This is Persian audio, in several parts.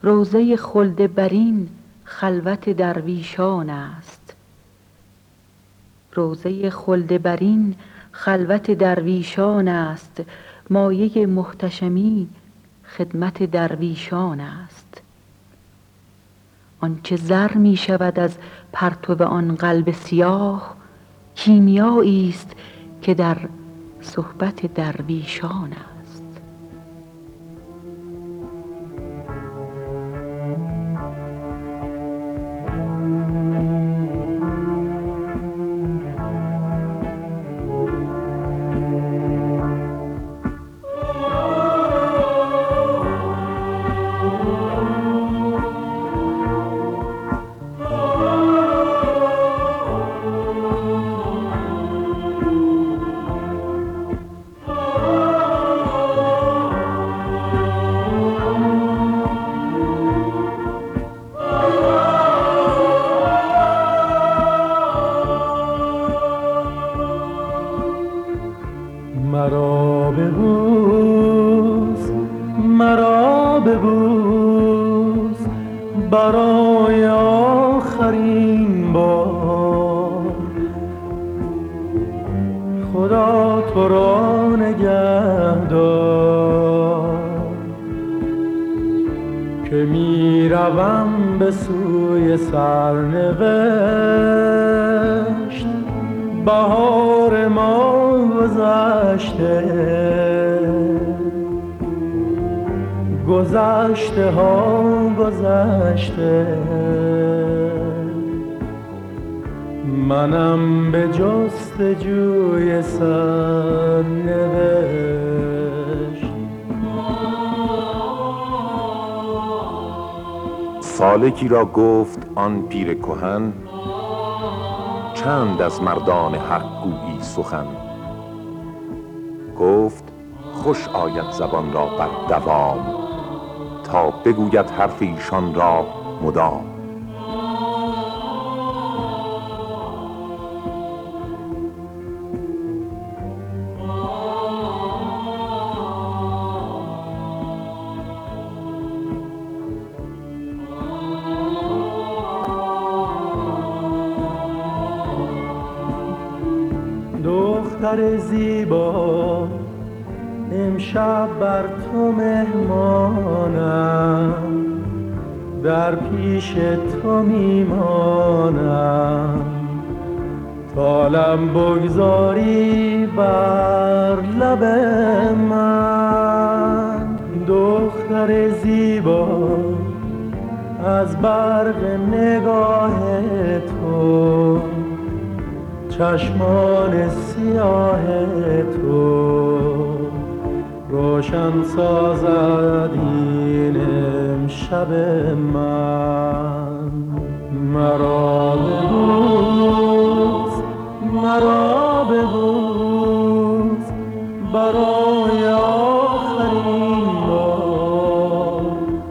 روضه خلد برین خلوت درویشان است. روضه خلد برین خلوت درویشان است. مایه محتشمی خدمت درویشان است. آنچه زر می شود از پرتو آن قلب سیاه، کیمیایی است که در صحبت درویشان است. مرا ببوس برای آخرین بار. خدا تو را نگه دار که می روم به سوی سرنوشت. بهار ما گذشته ها گذشته. منم به جستجوی سرنوشت. سالکی را گفت آن پیر کهن، چند از مردان حق گویی سخن. گفت خوش آید زبان را بر دوام، تا بگوید حرف ایشان را مدام. دختر زیبا امشب بر تو مهمانم، در پیش تو میمانم. تا لب بگذاری بر لب من. دختر زیبا از برق نگاه تو، چشمان سیاه تو روشن سازد این امشب من. مرا ببوس برای آخرین بار.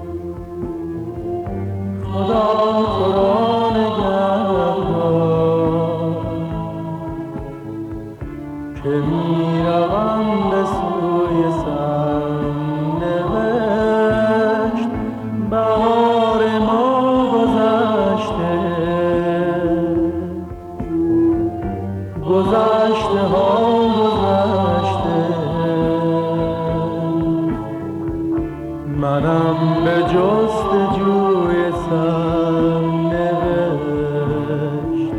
خدا تو را نگه دار که می روم به سوی سرنوشت. بهار ما گذشته ها گذشته. منم به جستجوی سرنوشت.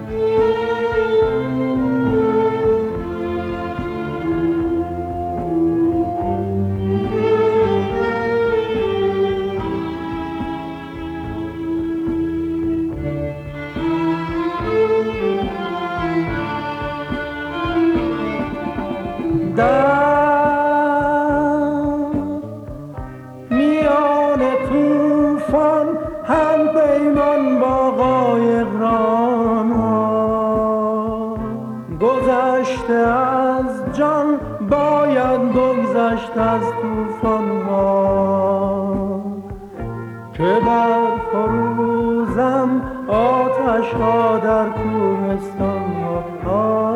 میان طوفان هم پیمان با قایقرانان. گذشته از جان باید بگذشت از طوفان ها، که بر فروزم آتش ها در کوهستان ها.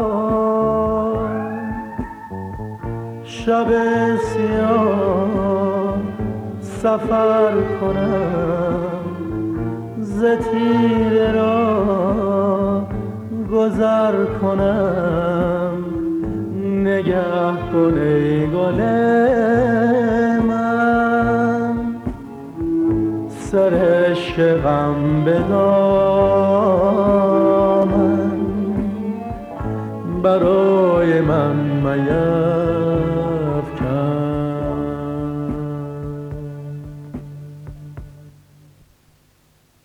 شب سیاه سفر کنم، ز تیره را گذر کنم. نگه کن ای گل من، سر عشق غم به دامن برای من میفکن.